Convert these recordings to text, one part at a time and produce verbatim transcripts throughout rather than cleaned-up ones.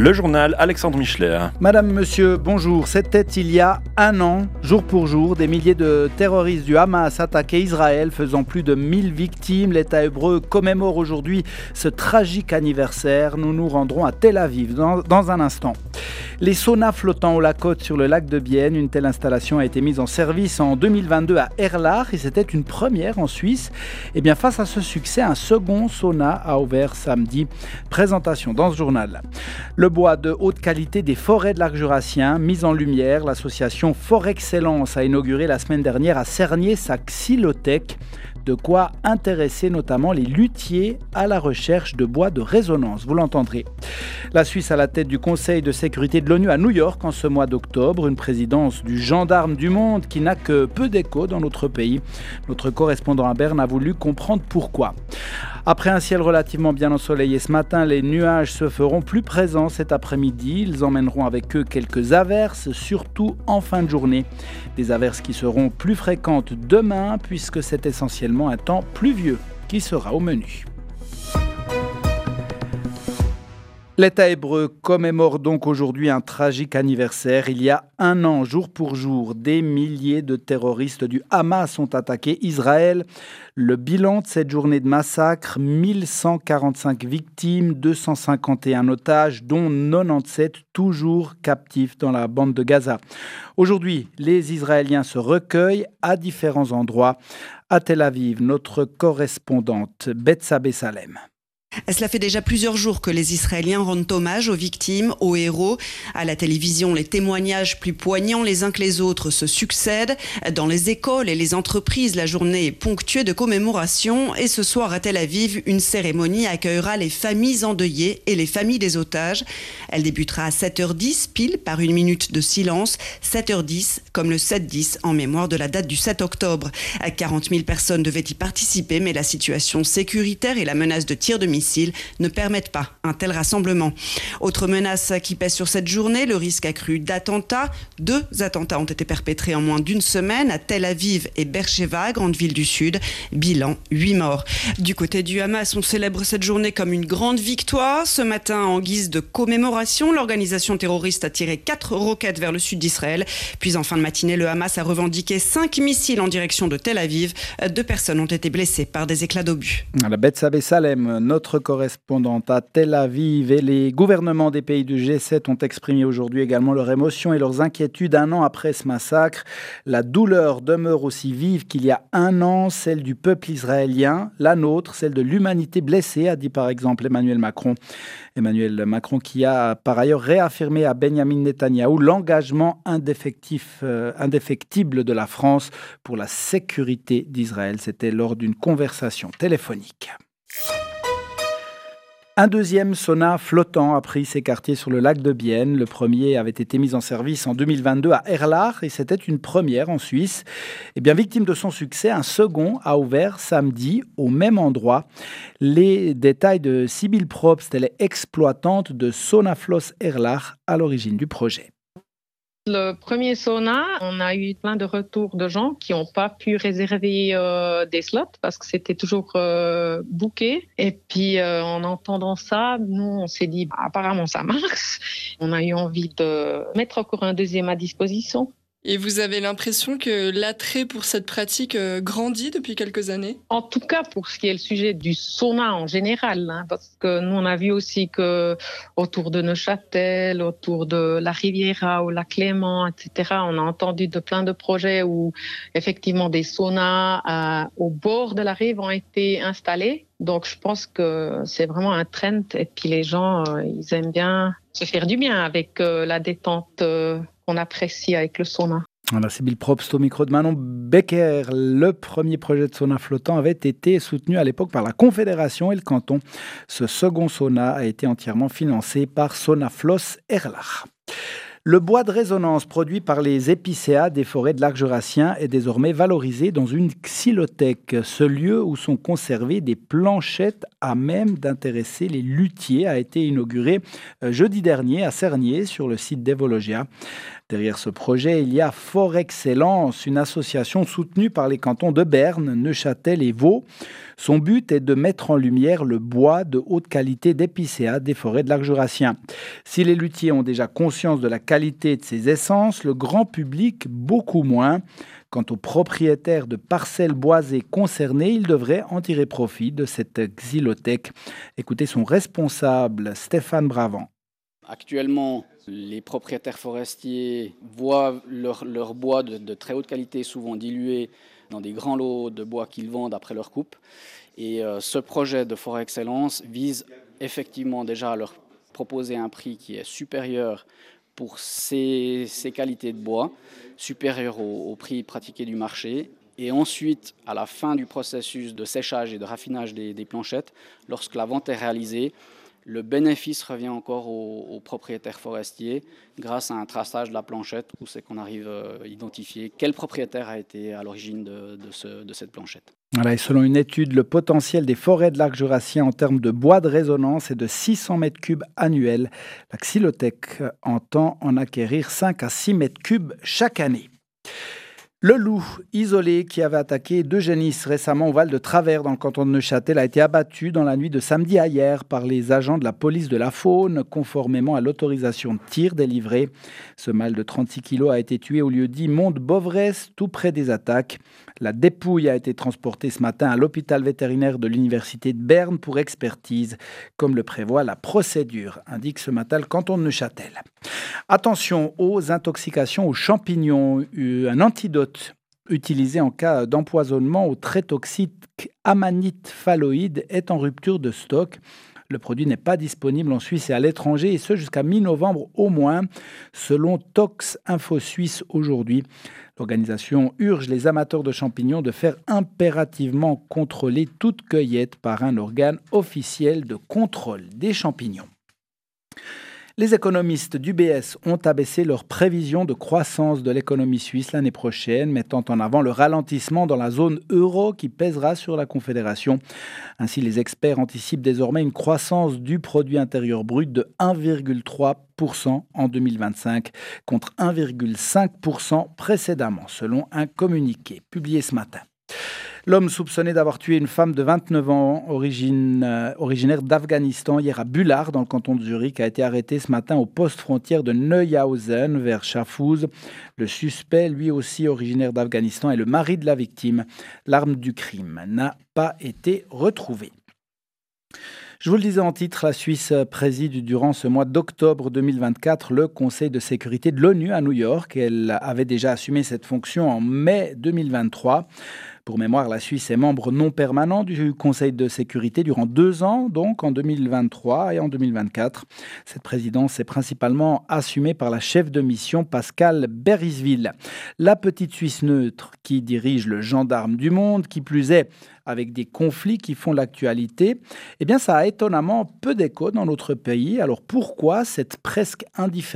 Le journal Alexandre Michelet. Madame, monsieur, bonjour. C'était il y a un an, jour pour jour, des milliers de terroristes du Hamas attaquaient Israël, faisant plus de mille victimes. L'État hébreu commémore aujourd'hui ce tragique anniversaire. Nous nous rendrons à Tel Aviv dans, dans un instant. Les saunas flottants haut la côte sur le lac de Bienne. Une telle installation a été mise en service en deux mille vingt-deux à Erlach et c'était une première en Suisse. Et bien, face à ce succès, un second sauna a ouvert samedi. Présentation dans ce journal. Le bois de haute qualité des forêts de l'arc jurassien, mis en lumière, l'association Forexcellence a inauguré la semaine dernière à Cernier sa xylothèque. De quoi intéresser notamment les luthiers à la recherche de bois de résonance, vous l'entendrez. La Suisse à la tête du Conseil de sécurité de l'ONU à New York en ce mois d'octobre, une présidence du gendarme du monde qui n'a que peu d'écho dans notre pays. Notre correspondant à Berne a voulu comprendre pourquoi. Après un ciel relativement bien ensoleillé ce matin, les nuages se feront plus présents cet après-midi. Ils emmèneront avec eux quelques averses, surtout en fin de journée. Des averses qui seront plus fréquentes demain puisque c'est essentiellement un temps pluvieux qui sera au menu. L'État hébreu commémore donc aujourd'hui un tragique anniversaire. Il y a un an, jour pour jour, des milliers de terroristes du Hamas ont attaqué Israël. Le bilan de cette journée de massacre, mille cent quarante-cinq victimes, deux cent cinquante et un otages, dont quatre-vingt-dix-sept toujours captifs dans la bande de Gaza. Aujourd'hui, les Israéliens se recueillent à différents endroits. À Tel Aviv, notre correspondante Betsabé Salem. Cela fait déjà plusieurs jours que les Israéliens rendent hommage aux victimes, aux héros. À la télévision, les témoignages plus poignants les uns que les autres se succèdent. Dans les écoles et les entreprises, la journée est ponctuée de commémorations. Et ce soir à Tel Aviv, une cérémonie accueillera les familles endeuillées et les familles des otages. Elle débutera à sept heures dix, pile par une minute de silence. sept heures dix, comme le sept dix en mémoire de la date du sept octobre. quarante mille personnes devaient y participer, mais la situation sécuritaire et la menace de tir de missiles ne permettent pas un tel rassemblement. Autre menace qui pèse sur cette journée, le risque accru d'attentats. Deux attentats ont été perpétrés en moins d'une semaine à Tel Aviv et Beersheva, grande ville du Sud. Bilan, huit morts. Du côté du Hamas, on célèbre cette journée comme une grande victoire. Ce matin, en guise de commémoration, l'organisation terroriste a tiré quatre roquettes vers le sud d'Israël. Puis en fin de matinée, le Hamas a revendiqué cinq missiles en direction de Tel Aviv. Deux personnes ont été blessées par des éclats d'obus. La Betsabé Salem, notre correspondante à Tel Aviv, et les gouvernements des pays du G sept ont exprimé aujourd'hui également leur émotion et leurs inquiétudes un an après ce massacre. La douleur demeure aussi vive qu'il y a un an, celle du peuple israélien, la nôtre, celle de l'humanité blessée, a dit par exemple Emmanuel Macron. Emmanuel Macron qui a par ailleurs réaffirmé à Benjamin Netanyahou l'engagement indéfectif, euh, indéfectible de la France pour la sécurité d'Israël. C'était lors d'une conversation téléphonique. Un deuxième sauna flottant a pris ses quartiers sur le lac de Bienne. Le premier avait été mis en service en deux mille vingt-deux à Erlach et c'était une première en Suisse. Et bien, victime de son succès, un second a ouvert samedi au même endroit. Les détails de Sibylle Probst, elle est exploitante de Sonafloss Erlach à l'origine du projet. Le premier sauna, on a eu plein de retours de gens qui n'ont pas pu réserver euh, des slots parce que c'était toujours euh, booké. Et puis, euh, en entendant ça, nous, on s'est dit, bah, apparemment, ça marche. On a eu envie de mettre encore un deuxième à disposition. Et vous avez l'impression que l'attrait pour cette pratique grandit depuis quelques années ? En tout cas, pour ce qui est le sujet du sauna en général, hein, parce que nous, on a vu aussi que autour de Neuchâtel, autour de la Riviera ou la Clément, et cetera, on a entendu de plein de projets où effectivement des saunas euh, au bord de la rive ont été installés. Donc, je pense que c'est vraiment un trend. Et puis, les gens, euh, ils aiment bien se faire du bien avec euh, la détente euh, qu'on apprécie avec le sauna. Voilà, Sibylle Probst au micro de Manon Becker. Le premier projet de sauna flottant avait été soutenu à l'époque par la Confédération et le canton. Ce second sauna a été entièrement financé par Sonafloss Erlach. Le bois de résonance produit par les épicéas des forêts de l'arc jurassien est désormais valorisé dans une xylothèque, ce lieu où sont conservées des planchettes à même d'intéresser les luthiers a été inauguré jeudi dernier à Cernier sur le site d'Evologia. Derrière ce projet, il y a Forexcellence, une association soutenue par les cantons de Berne, Neuchâtel et Vaud. Son but est de mettre en lumière le bois de haute qualité d'épicéa des forêts de l'arc jurassien. Si les luthiers ont déjà conscience de la qualité de ces essences, le grand public beaucoup moins. Quant aux propriétaires de parcelles boisées concernées, ils devraient en tirer profit de cette xylothèque. Écoutez son responsable, Stéphane Bravant. Actuellement, les propriétaires forestiers voient leur, leur bois de, de très haute qualité souvent dilué dans des grands lots de bois qu'ils vendent après leur coupe. Et euh, ce projet de Forexcellence vise effectivement déjà à leur proposer un prix qui est supérieur pour ces, ces qualités de bois, supérieur au, au prix pratiqué du marché. Et ensuite, à la fin du processus de séchage et de raffinage des, des planchettes, lorsque la vente est réalisée, le bénéfice revient encore aux, aux propriétaires forestiers grâce à un traçage de la planchette où c'est qu'on arrive à identifier quel propriétaire a été à l'origine de, de, ce, de cette planchette. Voilà, et selon une étude, le potentiel des forêts de l'arc jurassien en termes de bois de résonance est de six cents mètres cubes annuels. La xylothèque entend en acquérir cinq à six mètres cubes chaque année. Le loup isolé qui avait attaqué deux génisses récemment au Val de Travers dans le canton de Neuchâtel a été abattu dans la nuit de samedi à hier par les agents de la police de la faune conformément à l'autorisation de tir délivrée. Ce mâle de trente-six kilos a été tué au lieu dit Monte-Bovresse, tout près des attaques. La dépouille a été transportée ce matin à l'hôpital vétérinaire de l'université de Berne pour expertise, comme le prévoit la procédure, indique ce matin le canton de Neuchâtel. Attention aux intoxications aux champignons, un antidote utilisé en cas d'empoisonnement au très toxique amanite phalloïde est en rupture de stock. Le produit n'est pas disponible en Suisse et à l'étranger, et ce jusqu'à mi-novembre au moins, selon Tox Info Suisse aujourd'hui. L'organisation urge les amateurs de champignons de faire impérativement contrôler toute cueillette par un organe officiel de contrôle des champignons. Les économistes d'U B S ont abaissé leurs prévisions de croissance de l'économie suisse l'année prochaine, mettant en avant le ralentissement dans la zone euro qui pèsera sur la Confédération. Ainsi, les experts anticipent désormais une croissance du produit intérieur brut de un virgule trois pour cent en deux mille vingt-cinq contre un virgule cinq pour cent précédemment, selon un communiqué publié ce matin. L'homme soupçonné d'avoir tué une femme de vingt-neuf ans, origine, euh, originaire d'Afghanistan, hier à Bullard, dans le canton de Zurich, a été arrêté ce matin au poste frontière de Neuhausen, vers Schaffhouse. Le suspect, lui aussi originaire d'Afghanistan, est le mari de la victime. L'arme du crime n'a pas été retrouvée. Je vous le disais en titre, la Suisse préside durant ce mois d'octobre deux mille vingt-quatre le Conseil de sécurité de l'ONU à New York. Elle avait déjà assumé cette fonction en mai deux mille vingt-trois. Pour mémoire, la Suisse est membre non permanent du Conseil de sécurité durant deux ans, donc en deux mille vingt-trois et en deux mille vingt-quatre. Cette présidence est principalement assumée par la chef de mission Pascale Berisville. La petite Suisse neutre qui dirige le gendarme du monde, qui plus est avec des conflits qui font l'actualité, eh bien ça a étonnamment peu d'écho dans notre pays. Alors pourquoi cette presque indifférence ?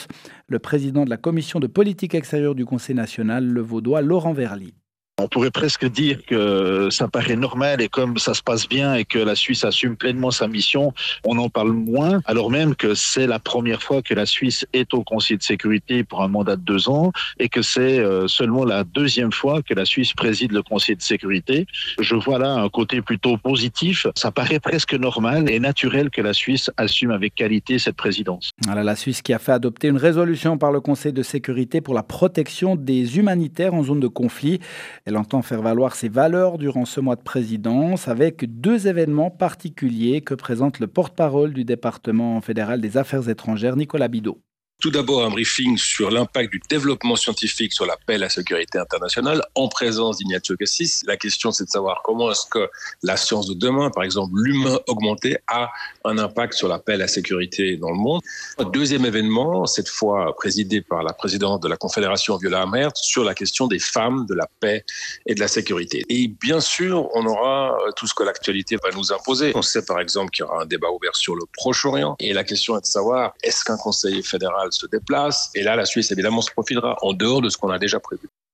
Le président de la commission de politique extérieure du Conseil national, le Vaudois Laurent Verly. On pourrait presque dire que ça paraît normal et comme ça se passe bien et que la Suisse assume pleinement sa mission, on en parle moins, alors même que c'est la première fois que la Suisse est au Conseil de sécurité pour un mandat de deux ans et que c'est seulement la deuxième fois que la Suisse préside le Conseil de sécurité. Je vois là un côté plutôt positif. Ça paraît presque normal et naturel que la Suisse assume avec qualité cette présidence. Voilà, la Suisse qui a fait adopter une résolution par le Conseil de sécurité pour la protection des humanitaires en zone de conflit. Elle entend faire valoir ses valeurs durant ce mois de présidence avec deux événements particuliers que présente le porte-parole du département fédéral des affaires étrangères, Nicolas Bidault. Tout d'abord, un briefing sur l'impact du développement scientifique sur la paix et la sécurité internationale en présence d'Ignazio Cassis. La question, c'est de savoir comment est-ce que la science de demain, par exemple l'humain augmenté, a un impact sur la paix et la sécurité dans le monde. Deuxième événement, cette fois présidé par la présidente de la Confédération, Viola Amherst, sur la question des femmes, de la paix et de la sécurité. Et bien sûr, on aura tout ce que l'actualité va nous imposer. On sait par exemple qu'il y aura un débat ouvert sur le Proche-Orient. Et la question est de savoir, est-ce qu'un conseiller fédéral se déplace, et là la Suisse évidemment se profilera en dehors de ce qu'on a déjà prévu.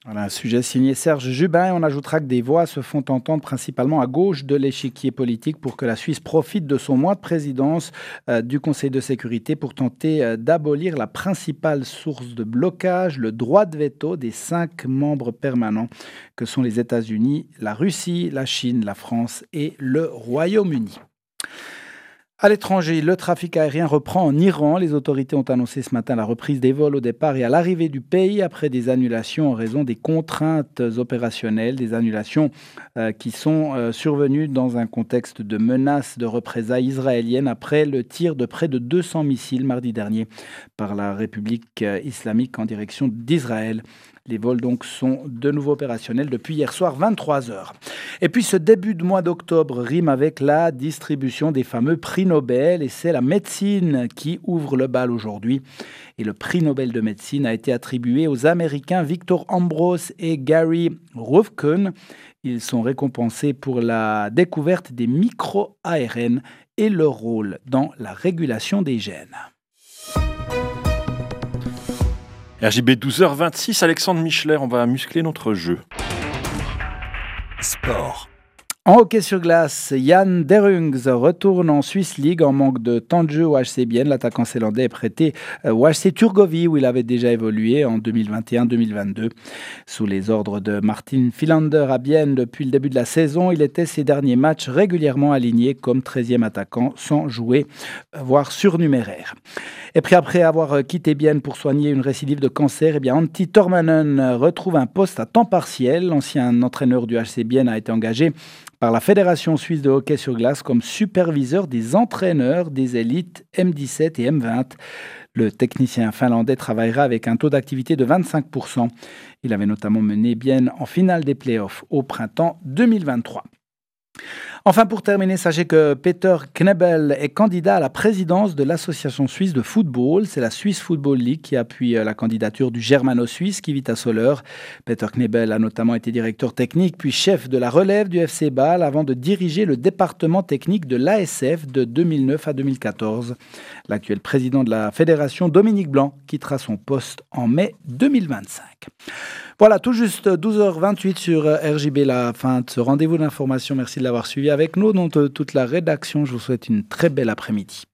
Voilà, un sujet signé Serge Jubin. On ajoutera que des voix se font entendre principalement à gauche de l'échiquier politique pour que la Suisse profite de son mois de présidence euh, du Conseil de sécurité pour tenter euh, d'abolir la principale source de blocage, le droit de veto des cinq membres permanents que sont les États-Unis, la Russie, la Chine, la France et le Royaume-Uni. À l'étranger, le trafic aérien reprend en Iran. Les autorités ont annoncé ce matin la reprise des vols au départ et à l'arrivée du pays après des annulations en raison des contraintes opérationnelles, des annulations euh, qui sont euh, survenues dans un contexte de menace de représailles israéliennes après le tir de près de deux cents missiles mardi dernier par la République islamique en direction d'Israël. Les vols donc sont de nouveau opérationnels depuis hier soir vingt-trois heures. Et puis ce début de mois d'octobre rime avec la distribution des fameux prix Nobel et c'est la médecine qui ouvre le bal aujourd'hui. Et le prix Nobel de médecine a été attribué aux Américains Victor Ambros et Gary Ruvkun. Ils sont récompensés pour la découverte des micro-A R N et leur rôle dans la régulation des gènes. R J B douze heures vingt-six, Alexandre Michler, on va muscler notre jeu. Sport. En hockey sur glace, Jan Derungs retourne en Swiss League en manque de temps de jeu au H C Bienne. L'attaquant zélandais est prêté au H C Turgovie où il avait déjà évolué en deux mille vingt et un deux mille vingt-deux. Sous les ordres de Martin Philander à Bienne depuis le début de la saison, il était ces derniers matchs régulièrement aligné comme treizième attaquant sans jouer, voire surnuméraire. Et puis après avoir quitté Bienne pour soigner une récidive de cancer, eh bien Antti Tormanen retrouve un poste à temps partiel. L'ancien entraîneur du H C Bienne a été engagé par la Fédération suisse de hockey sur glace comme superviseur des entraîneurs des élites M dix-sept et M vingt. Le technicien finlandais travaillera avec un taux d'activité de vingt-cinq pour cent. Il avait notamment mené Bienne en finale des playoffs au printemps deux mille vingt-trois. Enfin, pour terminer, sachez que Peter Knebel est candidat à la présidence de l'Association suisse de football. C'est la Swiss Football League qui appuie la candidature du Germano-Suisse qui vit à Soleure. Peter Knebel a notamment été directeur technique puis chef de la relève du F C Bâle avant de diriger le département technique de l'A S F de deux mille neuf à deux mille quatorze. L'actuel président de la fédération, Dominique Blanc, quittera son poste en mai deux mille vingt-cinq. Voilà, tout juste douze heures vingt-huit sur R J B, la fin de ce rendez-vous d'information. Merci de l'avoir suivi avec nous. Dans toute la rédaction, je vous souhaite une très belle après-midi.